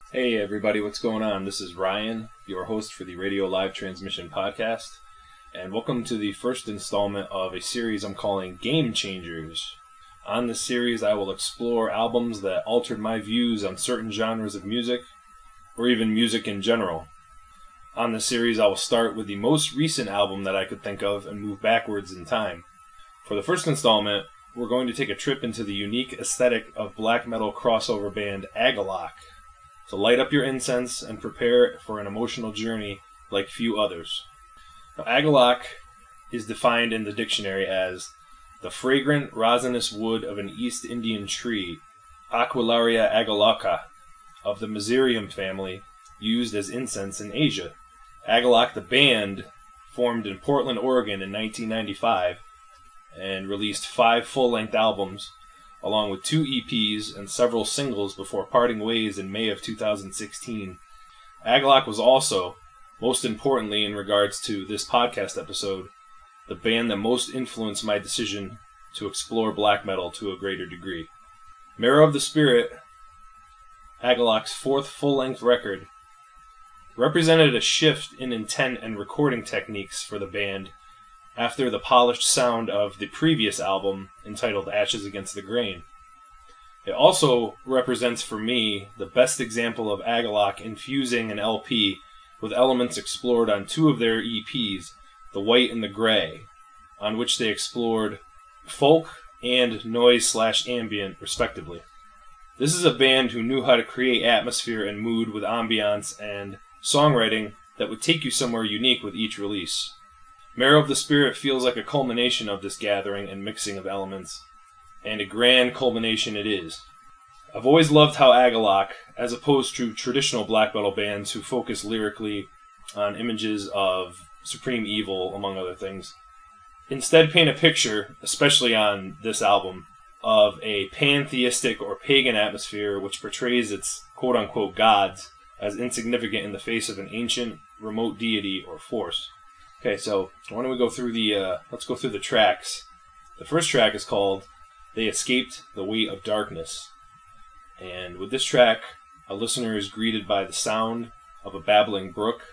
Hey everybody, what's going on? This is Ryan, your host for the Radio Live Transmission Podcast, and welcome to the first installment of a series I'm calling Game Changers. On this series, I will explore albums that altered my views on certain genres of music, or even music in general. On this series, I will start with the most recent album that I could think of and move backwards in time. For the first installment, we're going to take a trip into the unique aesthetic of black metal crossover band Agalloch. So light up your incense and prepare for an emotional journey like few others. Now, Agalloch is defined in the dictionary as the fragrant, resinous wood of an East Indian tree, Aquilaria agallocha, of the Merizerium family, used as incense in Asia. Agalloch, the band, formed in Portland, Oregon in 1995 and released 5 full-length albums, along with 2 EPs and several singles before parting ways in May of 2016. Agalloch was also, most importantly in regards to this podcast episode, the band that most influenced my decision to explore black metal to a greater degree. Marrow of the Spirit, Agalloch's 4th full-length record, represented a shift in intent and recording techniques for the band after the polished sound of the previous album entitled Ashes Against the Grain. It also represents for me the best example of Agalloch infusing an LP with elements explored on 2 of their EPs, The White and the Grey, on which they explored folk and noise/ambient respectively. This is a band who knew how to create atmosphere and mood with ambiance and songwriting that would take you somewhere unique with each release. Marrow of the Spirit feels like a culmination of this gathering and mixing of elements, and a grand culmination it is. I've always loved how Agalloch, as opposed to traditional black metal bands who focus lyrically on images of supreme evil, among other things, instead paint a picture, especially on this album, of a pantheistic or pagan atmosphere which portrays its quote-unquote gods as insignificant in the face of an ancient, remote deity or force. Okay, so why don't we go through let's go through the tracks. The first track is called They Escaped the Weight of Darkness. And with this track, a listener is greeted by the sound of a babbling brook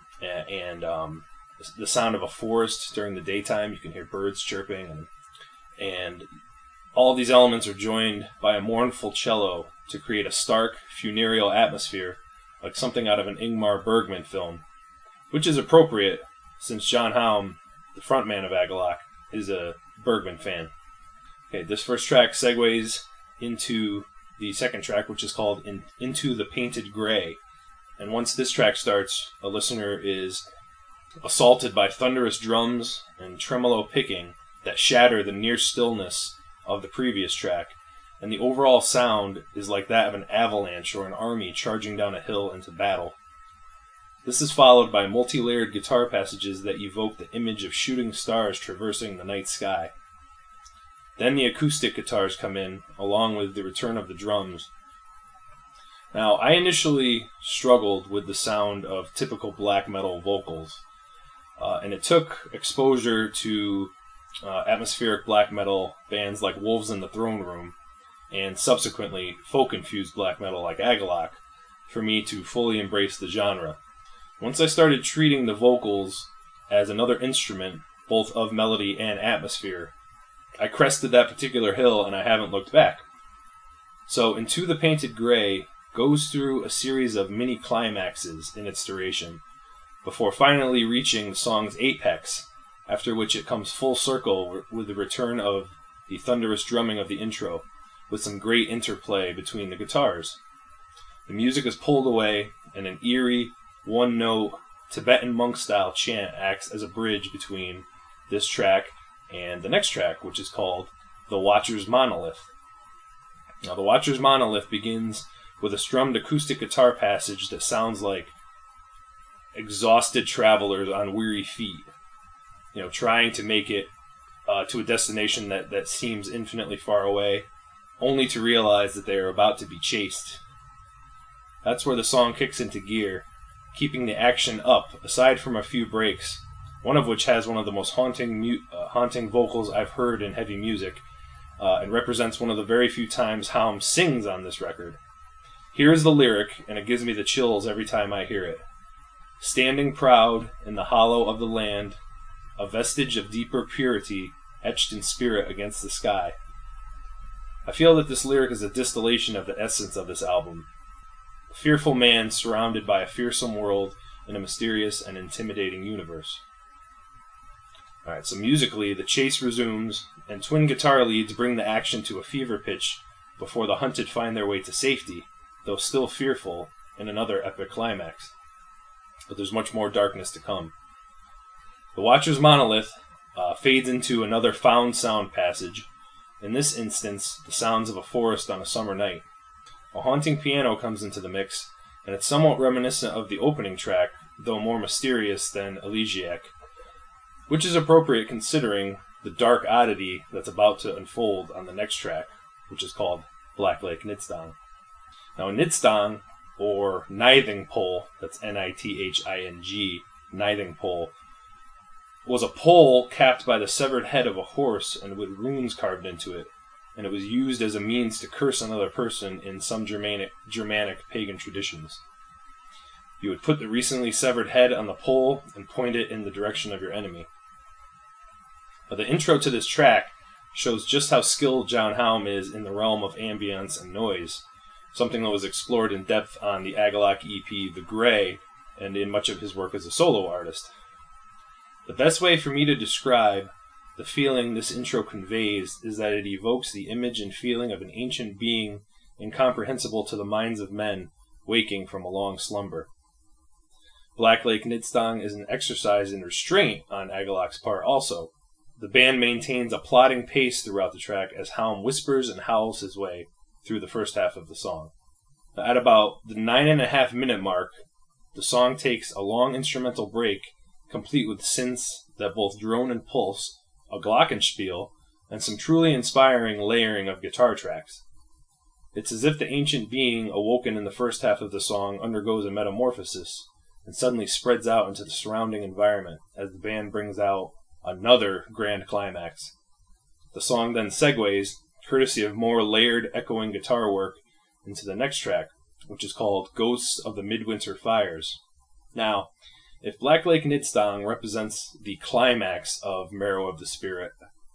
and the sound of a forest during the daytime. You can hear birds chirping, and all of these elements are joined by a mournful cello to create a stark, funereal atmosphere, like something out of an Ingmar Bergman film, which is appropriate since John Haum, the frontman of Agalloch, is a Bergman fan. Okay, this first track segues into the second track, which is called Into the Painted Grey. And once this track starts, a listener is assaulted by thunderous drums and tremolo picking that shatter the near stillness of the previous track, and the overall sound is like that of an avalanche or an army charging down a hill into battle. This is followed by multi-layered guitar passages that evoke the image of shooting stars traversing the night sky. Then the acoustic guitars come in, along with the return of the drums. Now, I initially struggled with the sound of typical black metal vocals, and it took exposure to atmospheric black metal bands like Wolves in the Throne Room, and subsequently folk-infused black metal like Agalloch, for me to fully embrace the genre. Once I started treating the vocals as another instrument, both of melody and atmosphere, I crested that particular hill and I haven't looked back. So Into the Painted Grey goes through a series of mini climaxes in its duration, before finally reaching the song's apex, after which it comes full circle with the return of the thunderous drumming of the intro, with some great interplay between the guitars. The music is pulled away, and an eerie, one-note, Tibetan monk-style chant acts as a bridge between this track and the next track, which is called The Watcher's Monolith. Now, The Watcher's Monolith begins with a strummed acoustic guitar passage that sounds like exhausted travelers on weary feet, trying to make it to a destination that seems infinitely far away, only to realize that they are about to be chased. That's where the song kicks into gear, keeping the action up, aside from a few breaks, one of which has one of the most haunting vocals I've heard in heavy music, and represents one of the very few times Haum sings on this record. Here's the lyric, and it gives me the chills every time I hear it. Standing proud in the hollow of the land, a vestige of deeper purity etched in spirit against the sky. I feel that this lyric is a distillation of the essence of this album. A fearful man surrounded by a fearsome world in a mysterious and intimidating universe. Alright, so musically, the chase resumes, and twin guitar leads bring the action to a fever pitch before the hunted find their way to safety, though still fearful, in another epic climax. But there's much more darkness to come. The Watcher's monolith fades into another found sound passage, in this instance, the sounds of a forest on a summer night. A haunting piano comes into the mix, and it's somewhat reminiscent of the opening track, though more mysterious than Elegiac, which is appropriate considering the dark oddity that's about to unfold on the next track, which is called Black Lake Nitstang. Now, Nitstang, or Nithing Pole, that's N-I-T-H-I-N-G, Nithing Pole, was a pole capped by the severed head of a horse and with runes carved into it, and it was used as a means to curse another person in some Germanic pagan traditions. You would put the recently severed head on the pole and point it in the direction of your enemy. But the intro to this track shows just how skilled John Haum is in the realm of ambience and noise, something that was explored in depth on the Agalloch EP The Grey, and in much of his work as a solo artist. The best way for me to describe the feeling this intro conveys is that it evokes the image and feeling of an ancient being incomprehensible to the minds of men waking from a long slumber. Black Lake Nitstang is an exercise in restraint on Agalloch's part also. The band maintains a plodding pace throughout the track as Haum whispers and howls his way through the first half of the song. At about the 9.5 minute mark, the song takes a long instrumental break, complete with synths that both drone and pulse, a glockenspiel, and some truly inspiring layering of guitar tracks. It's as if the ancient being awoken in the first half of the song undergoes a metamorphosis and suddenly spreads out into the surrounding environment as the band brings out another grand climax. The song then segues, courtesy of more layered echoing guitar work, into the next track, which is called Ghosts of the Midwinter Fires. Now, if Black Lake Nitstang represents the climax of Marrow of the Spirit,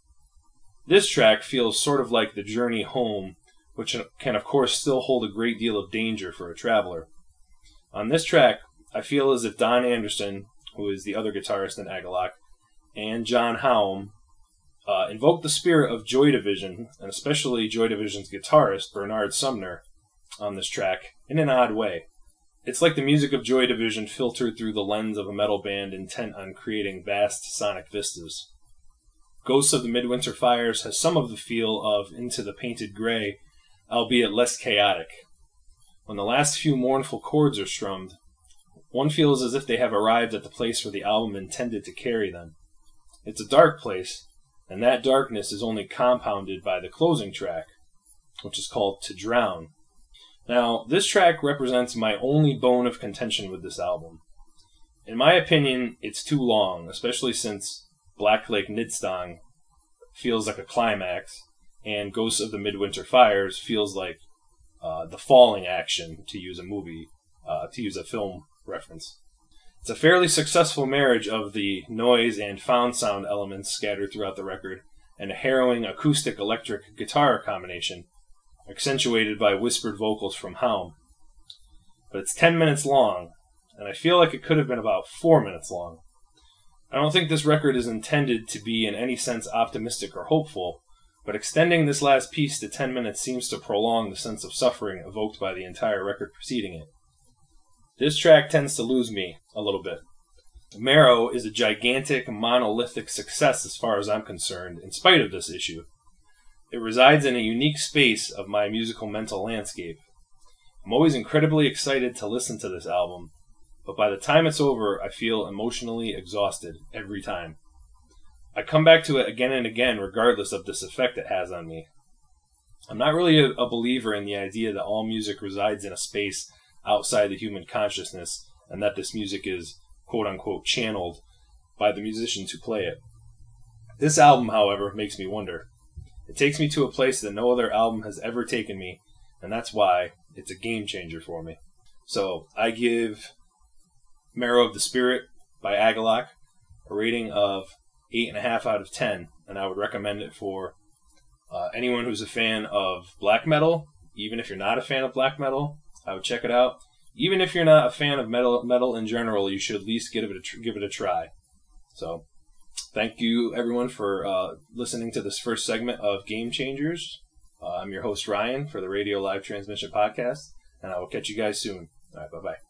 this track feels sort of like the journey home, which can of course still hold a great deal of danger for a traveler. On this track, I feel as if Don Anderson, who is the other guitarist in Agalloch, and John Haum invoke the spirit of Joy Division, and especially Joy Division's guitarist, Bernard Sumner, on this track, in an odd way. It's like the music of Joy Division filtered through the lens of a metal band intent on creating vast sonic vistas. Ghosts of the Midwinter Fires has some of the feel of Into the Painted Grey, albeit less chaotic. When the last few mournful chords are strummed, one feels as if they have arrived at the place where the album intended to carry them. It's a dark place, and that darkness is only compounded by the closing track, which is called To Drown. Now, this track represents my only bone of contention with this album. In my opinion, it's too long, especially since Black Lake Nitstang feels like a climax, and Ghosts of the Midwinter Fires feels like the falling action, to use a film reference. It's a fairly successful marriage of the noise and found sound elements scattered throughout the record, and a harrowing acoustic-electric guitar combination, accentuated by whispered vocals from Haum. But it's 10 minutes long, and I feel like it could have been about 4 minutes long. I don't think this record is intended to be in any sense optimistic or hopeful, but extending this last piece to 10 minutes seems to prolong the sense of suffering evoked by the entire record preceding it. This track tends to lose me a little bit. Marrow is a gigantic, monolithic success as far as I'm concerned, in spite of this issue. It resides in a unique space of my musical mental landscape. I'm always incredibly excited to listen to this album, but by the time it's over, I feel emotionally exhausted every time. I come back to it again and again regardless of this effect it has on me. I'm not really a believer in the idea that all music resides in a space outside the human consciousness, and that this music is quote-unquote channeled by the musicians who play it. This album, however, makes me wonder. It takes me to a place that no other album has ever taken me, and that's why it's a game changer for me. So I give Marrow of the Spirit by Agalloch a rating of 8.5 out of 10, and I would recommend it for anyone who's a fan of black metal. Even if you're not a fan of black metal, I would check it out. Even if you're not a fan of metal in general, you should at least give it a try. So, thank you everyone for listening to this first segment of Game Changers. I'm your host Ryan for the Radio Live Transmission Podcast, and I will catch you guys soon. All right, bye-bye.